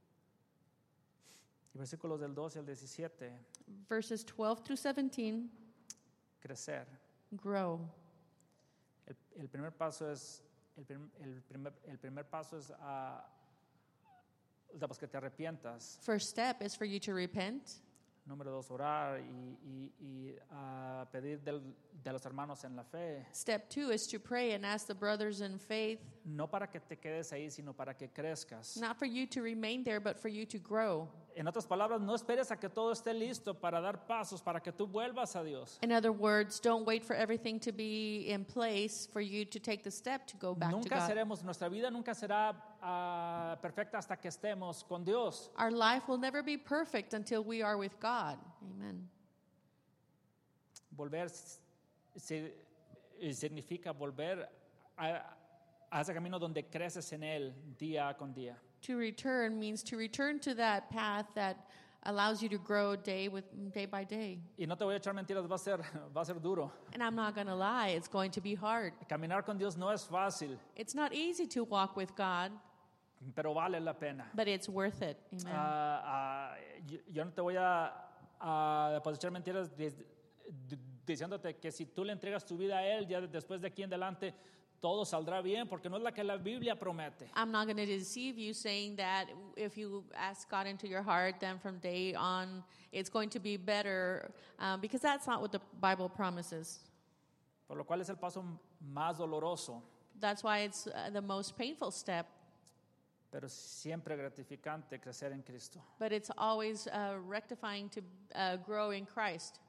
Y versículos del doce al diecisiete, Verses twelve through seventeen, crecer. grow. El, el primer paso es el, prim- el primer, el primer paso es ah, pues que te arrepientas. First step is for you to repent. Número dos, orar y, y, y ah, pedir del, de los hermanos en la fe. Step two is to pray and ask the brothers in faith, No para que te quedes ahí, sino para que crezcas. not for you to remain there, but for you to grow. En otras palabras, no esperes a que todo esté listo para dar pasos, para que tú vuelvas a Dios. In other words, don't wait for everything to be in place for you to take the step to go back to Nunca God. seremos, nuestra vida nunca será ah, perfecta hasta que estemos con Dios. Our life will never be perfect until we are with God. Amen. Volver si- significa volver a, a ese camino donde creces en Él día con día. To return means to return to that path that allows you to grow day with day by day. Y no te voy a echar mentiras, va a ser, va a ser duro. And I'm not going to lie, it's going to be hard. Caminar con Dios no es fácil, It's not easy to walk with God, pero vale la pena. but it's worth it. Amen. Ah, ah, yo, yo no te voy a, a pues, echar mentiras di- di- diciéndote que si tú le entregas tu vida a Él, ya después de aquí en adelante todo saldrá bien, porque no es la que la Biblia promete. I'm not going to deceive you saying that if you ask God into your heart, then from day on it's going to be better, um, because that's not what the Bible promises. Por lo cual es el paso más doloroso, That's why it's uh, the most painful step, pero siempre gratificante crecer en Cristo. but it's always uh, rectifying to uh, grow in Christ.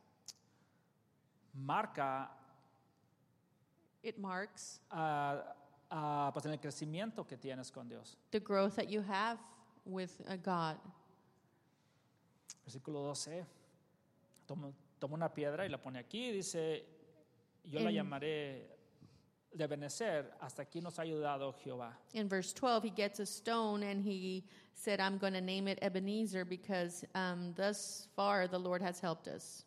Marca It marks ah, ah, pues en el crecimiento que tienes con Dios. the growth that you have with uh, God. Versículo doce. Toma, toma una piedra y la pone aquí. Dice, yo la En- llamaré de Ebenezer. Hasta aquí nos ha ayudado Jehová. In verse twelve, he gets a stone and he said, I'm going to name it Ebenezer because um, thus far the Lord has helped us.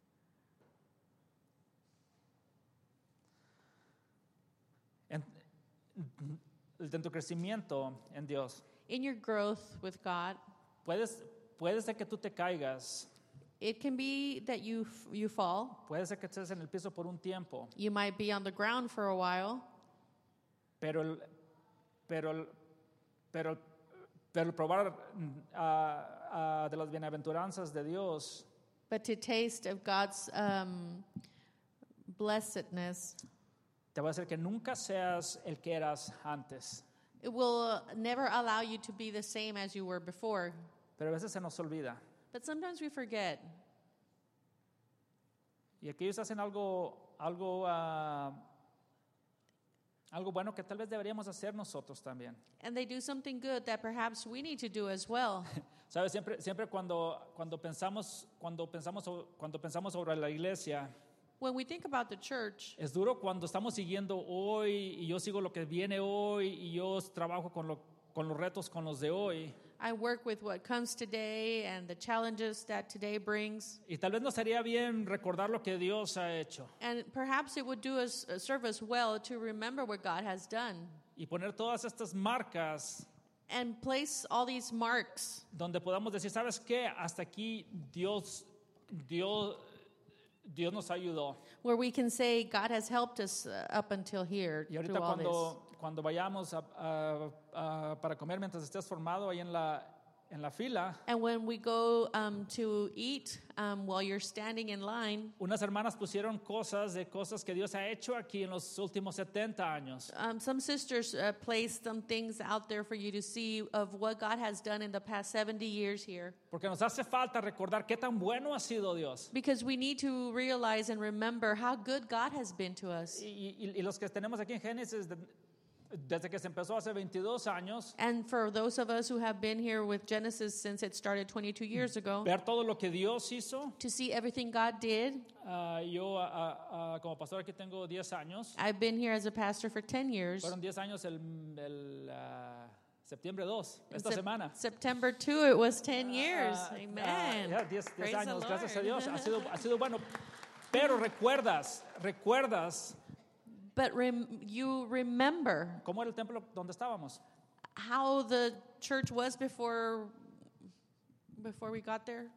En, en tu crecimiento en Dios, In your growth with God, puedes, puede ser que tú te caigas. it can be that you f- you fall. Puede ser que estés en el piso por un tiempo. You might be on the ground for a while, Pero el, pero el, pero, el- pero el probar ah, ah, de las bienaventuranzas de Dios but to taste of God's um, blessedness, te va a hacer que nunca seas el que eras antes. it will never allow you to be the same as you were before. Pero a veces se nos olvida. But sometimes we forget. Y aquí ellos hacen algo, algo, ah, algo bueno que tal vez deberíamos hacer nosotros también. And they do something good that perhaps we need to do as well. Sabes, siempre, siempre cuando, cuando pensamos, cuando pensamos, sobre- cuando pensamos sobre la iglesia, When we think about the church, es duro cuando estamos siguiendo hoy y yo sigo lo que viene hoy y yo trabajo con, lo, con los retos con los de hoy. I work with what comes today and the challenges that today brings. Y tal vez nos haría bien recordar lo que Dios ha hecho And perhaps it would do us uh, serve us well to remember what God has done y poner todas estas marcas and place all these marks donde podamos decir, ¿sabes qué? Hasta aquí Dios, Dios, Dios nos ayudó. where we can say God has helped us uh, up until here Y ahorita through all this. cuando, cuando vayamos a, a- a- para comer mientras estés formado ahí en la, en la fila, And when we go um, to eat, um, while you're standing in line, unas hermanas pusieron cosas de cosas que Dios ha hecho aquí en los últimos setenta años. um, some sisters uh, placed some things out there for you to see of what God has done in the past seventy years here. Porque nos hace falta recordar qué tan bueno ha sido Dios. Because we need to realize and remember how good God has been to us. Y, y- y los que tenemos aquí en Génesis, de- desde que se empezó hace veintidós años, And for those of us who have been here with Genesis since it started twenty-two years ago, ver todo lo que Dios hizo. to see everything God did. Ah, yo ah, ah, como pastor aquí tengo diez años. I've been here as a pastor for ten years. Fueron diez años el, el ah, septiembre dos, esta Sep- semana. September second, it was ten years. Ah, ah, Amen. ya, diez, diez Praise the años, gracias a Lord. Dios. Ha sido, ha sido bueno. Pero recuerdas, recuerdas But rem- you remember cómo era el templo donde estábamos. how the church was before before we got there?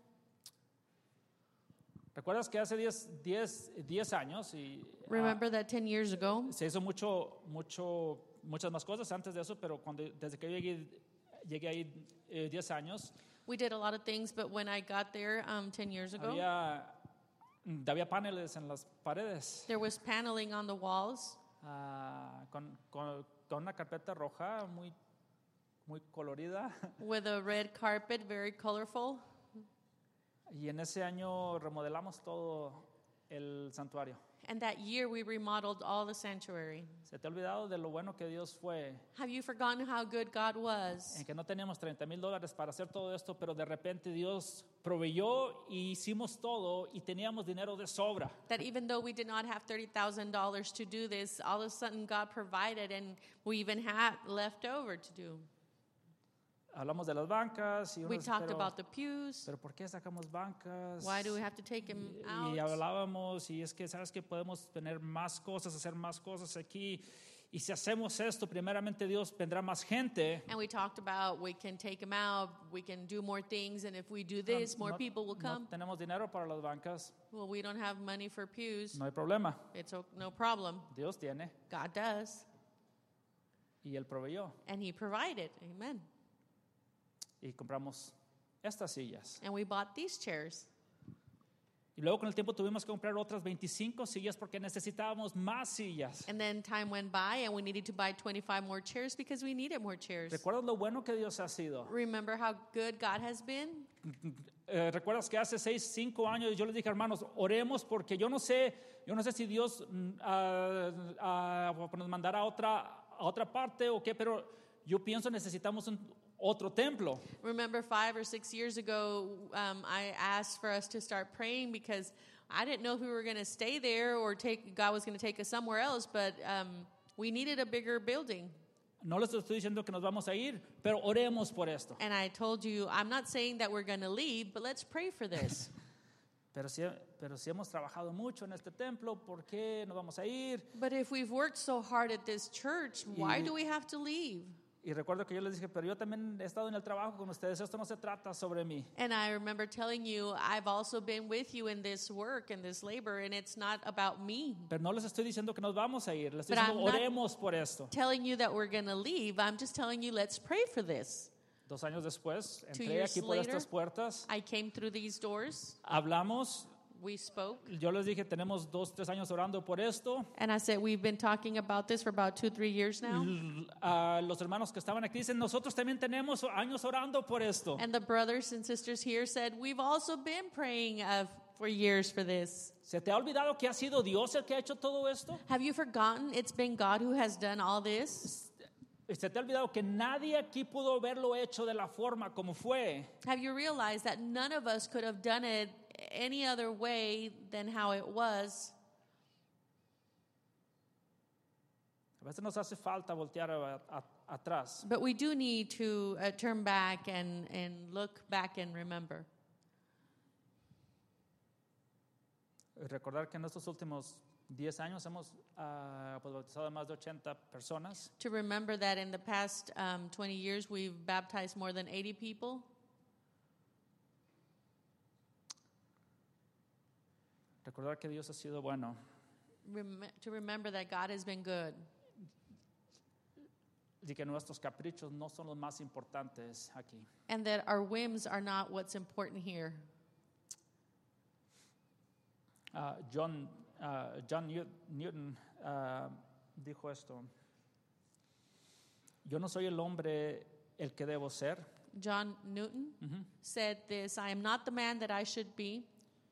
Recuerdas que hace diez, diez, diez años y ah, Remember that ten years ago? se hizo mucho, mucho, muchas más cosas antes de eso, pero cuando, desde que yo llegué, llegué ahí eh, diez años, We did a lot of things, but when I got there um, ten years ago, había, mm, había paneles en las paredes there was paneling on the walls ah, con, con, con una carpeta roja muy, muy colorida. with a red carpet, very colorful. Y en ese año remodelamos todo el santuario. And that year we remodeled all the sanctuary. ¿Se te ha olvidado de lo bueno que Dios fue? Have you forgotten how good God was? En que no teníamos treinta mil dólares para hacer todo esto, pero de repente Dios proveyó y hicimos todo y teníamos dinero de sobra. That even though we did not have thirty thousand dollars to do this, all of a sudden God provided and we even had left over to do. Hablamos de las bancas y We unos, talked pero, about the pews. pero ¿por qué sacamos bancas? Why do we have to take him Y, y out? hablábamos y es que sabes que podemos tener más cosas, hacer más cosas aquí. Y si hacemos esto, primeramente Dios vendrá más gente. And we talked about we can take him out, we can do more things, and if we do No- this, more no- people will no come. tenemos dinero para las bancas, Well, we don't have money for pews. no hay problema. It's o- no problem. Dios tiene God does. y Él proveyó. And he provided. Amen. Y compramos estas sillas. And we bought these chairs. Y luego con el tiempo tuvimos que comprar otras veinticinco sillas porque necesitábamos más sillas. And then time went by and we needed to buy twenty-five more chairs because we needed more chairs. ¿Recuerdas lo bueno que Dios ha sido? Remember how good God has been? Eh, ¿Recuerdas que hace seis, cinco años yo les dije, hermanos, oremos porque yo no sé, yo no sé si Dios mm, ah, ah, nos mandará a otra, a otra parte o qué, pero yo pienso necesitamos un, otro templo. Remember five or six years ago, um, I asked for us to start praying because I didn't know if we were going to stay there or take God was going to take us somewhere else, but um, we needed a bigger building. No les estoy diciendo que nos vamos a ir, pero oremos por esto. And I told you, I'm not saying that we're going to leave, but let's pray for this. Pero si, pero si hemos trabajado mucho en este templo, ¿por qué nos vamos a ir? But if we've worked so hard at this church, why Y- do we have to leave? Y recuerdo que yo les dije, pero yo también he estado en el trabajo con ustedes, esto no se trata sobre mí. And I remember telling you, I've also been with you in this work and this labor, and it's not about me. Pero no les estoy diciendo que nos vamos a ir, les estoy But diciendo, I'm not- oremos por esto. Telling you that we're going to leave, I'm just telling you, let's pray for this. Dos años después, Two entré years aquí por later, estas puertas, I came through these doors, hablamos, we spoke, yo les dije, tenemos dos, tres años orando por esto. and I said, we've been talking about this for about two, three years now. L- a los hermanos que estaban aquí dicen, nosotros también tenemos años orando por esto. And the brothers and sisters here said, we've also been praying uh, for years for this. ¿Se te ha olvidado que ha sido Dios el que ha hecho todo esto? Have you forgotten it's been God who has done all this? ¿Se te ha olvidado que nadie aquí pudo haberlo hecho de la forma como fue? Have you realized that none of us could have done it any other way than how it was? A veces nos hace falta voltear a- a- atrás. But we do need to uh, turn back and, and look back and remember. Y recordar que en estos últimos diez años hemos ah, pues, bautizado a más de ochenta personas. To remember that in the past um, twenty years, we've baptized more than eighty people. Recordar que Dios ha sido bueno. Rem- to remember that God has been good. y que nuestros caprichos no son los más importantes aquí. and that our whims are not what's important here. Uh, John, uh, John New- Newton uh, dijo esto: yo no soy el hombre el que debo ser, John Newton Ujú. said this, I am not the man that I should be,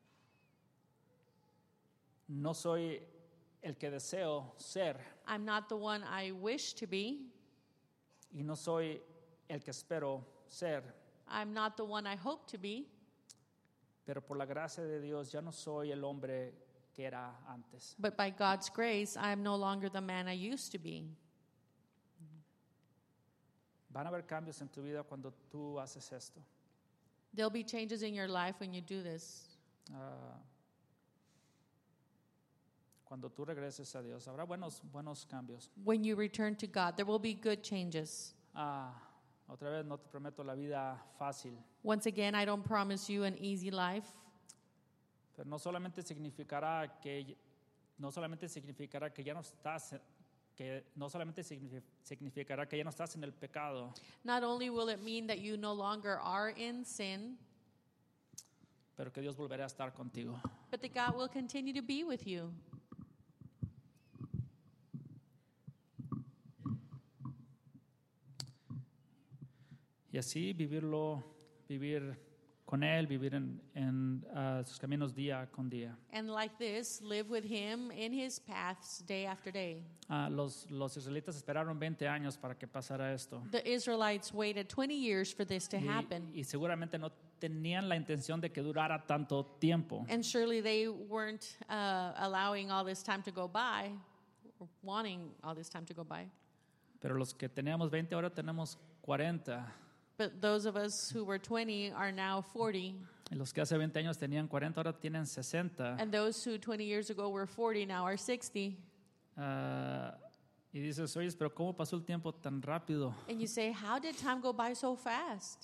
no soy el que deseo ser, I'm not the one I wish to be, y no soy el que espero ser, I'm not the one I hope to be, pero por la gracia de Dios ya no soy el hombre que era antes. but by God's grace, I am no longer the man I used to be. Van a haber cambios en tu vida cuando tú haces esto. There'll be changes in your life when you do this. Ah, cuando tú regreses a Dios, habrá buenos, buenos cambios. When you return to God, there will be good changes. Ah, otra vez no te prometo la vida fácil, Once again, I don't promise you an easy life, pero no solamente significará que no solamente significará que ya no estás que no solamente signifi- significará que ya no estás en el pecado, not only will it mean that you no longer are in sin, pero que Dios volverá a estar contigo. but that God will continue to be with you. Y así vivirlo, vivir con Él, vivir en, en ah, sus caminos día con día. And like this, live with Him in His paths day after day. Ah, los, los israelitas esperaron veinte años para que pasara esto. The Israelites waited twenty years for this to happen. Y, y seguramente no tenían la intención de que durara tanto tiempo. And surely they weren't uh, allowing all this time to go by, or wanting all this time to go by. Pero los que teníamos veinte ahora tenemos cuarenta. But those of us who were twenty are now forty. Y los que hace veinte años tenían cuarenta ahora tienen sesenta. And those who twenty years ago were forty now are sixty. Ah, y dices, oye, pero ¿cómo pasó el tiempo tan rápido? And you say, how did time go by so fast?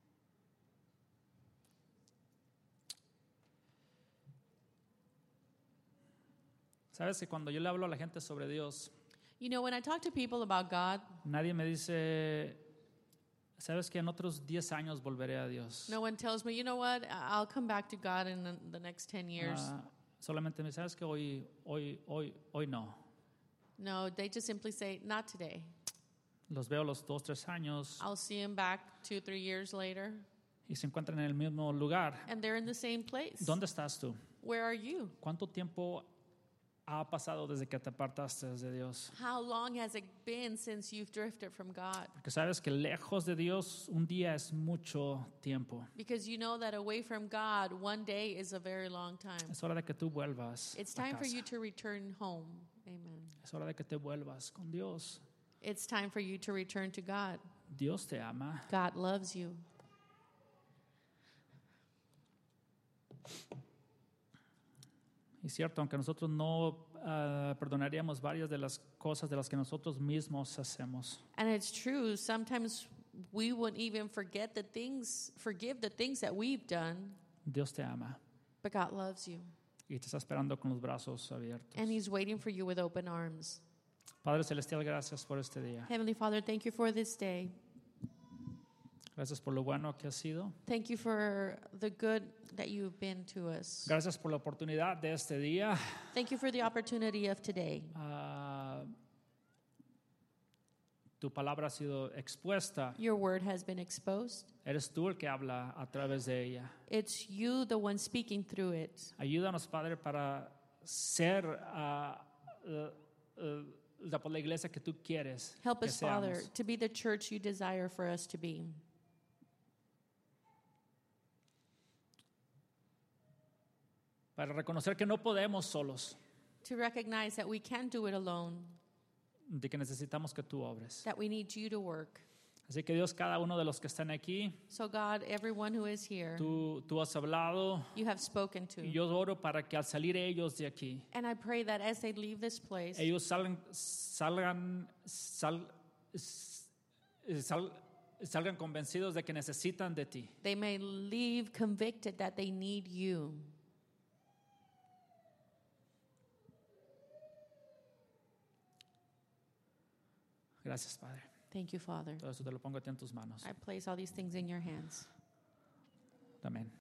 Sabes que cuando yo le hablo a la gente sobre Dios, You know, when I talk to people about God, nadie me dice, sabes que en otros diez años volveré a Dios. no one tells me, you know what, I- I'll come back to God in the- the next ten years. Ah, solamente me sabes que hoy, hoy, hoy, hoy no. No, they just simply say, not today. Los veo los dos, tres años I'll see them back two, three years later, y se encuentran en el mismo lugar. and they're in the same place. ¿Dónde estás tú? Where are you? ¿Cuánto tiempo ha pasado desde que te apartaste de Dios? How long has it been since you've drifted from God? Porque sabes que lejos de Dios un día es mucho tiempo. Because you know that away from God, one day is a very long time. Es hora de que tú vuelvas It's a time for casa. you to return home. Amen. Es hora de que te vuelvas con Dios. It's time for you to return to God. Dios te ama. God loves you. Y cierto, aunque nosotros no ah, perdonaríamos varias de las cosas de las que nosotros mismos hacemos, And it's true, sometimes we wouldn't even forget the things, forgive the things that we've done, Dios te ama but God loves you. y te está esperando con los brazos abiertos. And He's waiting for you with open arms. Padre Celestial, gracias por este día. Heavenly Father, thank you for this day. Gracias por lo bueno que has sido. Thank you for the good that you've been to us. Gracias por la oportunidad de este día. Thank you for the opportunity of today. Ah, tu palabra ha sido expuesta. Your word has been exposed. Eres tú el que habla a través de ella. It's you, the one speaking through it. Ayúdanos, Padre, para ser ah, eh, eh, la, la iglesia que tú quieres Help que us, Father, seamos. to be the church you desire for us to be. Para reconocer que no podemos solos, To recognize that we can't do it alone, de que necesitamos que tú obres. that we need you to work. Así que Dios, cada uno de los que están aquí, So, God, everyone who is here, tú, tú has hablado, you have spoken to. y yo oro para que al salir ellos de aquí, And I pray that as they leave this place, ellos salgan, salgan, sal- sal- salgan convencidos de que necesitan de ti. they may leave convicted that they need you. Gracias, Padre. Thank you, Father. Todo eso te lo pongo a ti en tus manos. I place all these things in your hands. Amén.